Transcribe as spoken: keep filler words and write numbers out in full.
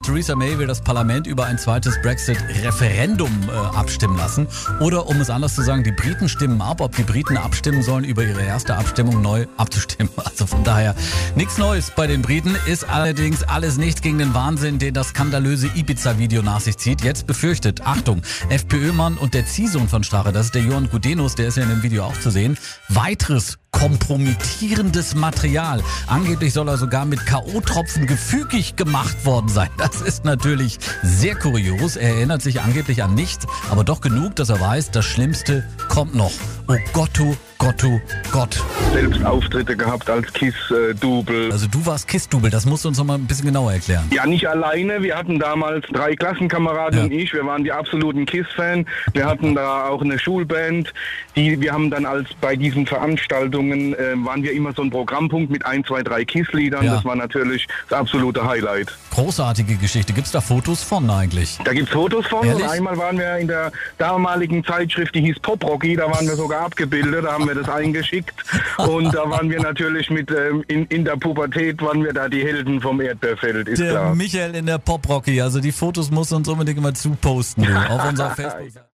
Theresa May will das Parlament über ein zweites Brexit-Referendum äh, abstimmen lassen. Oder um es anders zu sagen, die Briten stimmen ab, ob die Briten abstimmen sollen, über ihre erste Abstimmung neu abzustimmen. Also von daher nichts Neues bei den Briten, ist allerdings alles nichts gegen den Wahnsinn, den das skandalöse Ibiza-Video nach sich zieht. Jetzt befürchtet, Achtung, FPÖ-Mann und der Ziehsohn von Strache, das ist der Johann Gudenus, der ist ja in dem Video auch zu sehen, weiteres kompromittierendes Material. Angeblich soll er sogar mit K O-Tropfen gefügig gemacht worden sein. Das ist natürlich sehr kurios. Er erinnert sich angeblich an nichts, aber doch genug, dass er weiß, das Schlimmste kommt noch. Oh Gott, oh Gott, oh Gott. Selbst Auftritte gehabt als Kiss-Double. Also du warst Kiss-Double, das musst du uns noch mal ein bisschen genauer erklären. Ja, nicht alleine. Wir hatten damals drei Klassenkameraden Ja. und ich. Wir waren die absoluten Kiss-Fan. Wir hatten da auch eine Schulband. Die, wir haben dann als bei diesen Veranstaltungen, äh, waren wir immer so ein Programmpunkt mit ein, zwei, drei Kiss-Liedern. Ja. Das war natürlich das absolute Highlight. Großartige Geschichte. Gibt's da Fotos von eigentlich? Da gibt's Fotos von. Ehrlich? Und einmal waren wir in der damaligen Zeitschrift, die hieß Pop Rocky. Da waren wir sogar abgebildet. Da haben wir das eingeschickt. Und da waren wir natürlich mit, ähm, in, in der Pubertät waren wir da die Helden vom Erdbeerfeld, ist Der klar. Michael in der Pop Rocky. Also die Fotos musst du uns unbedingt mal zuposten, du, auf unserer Facebook-Seite.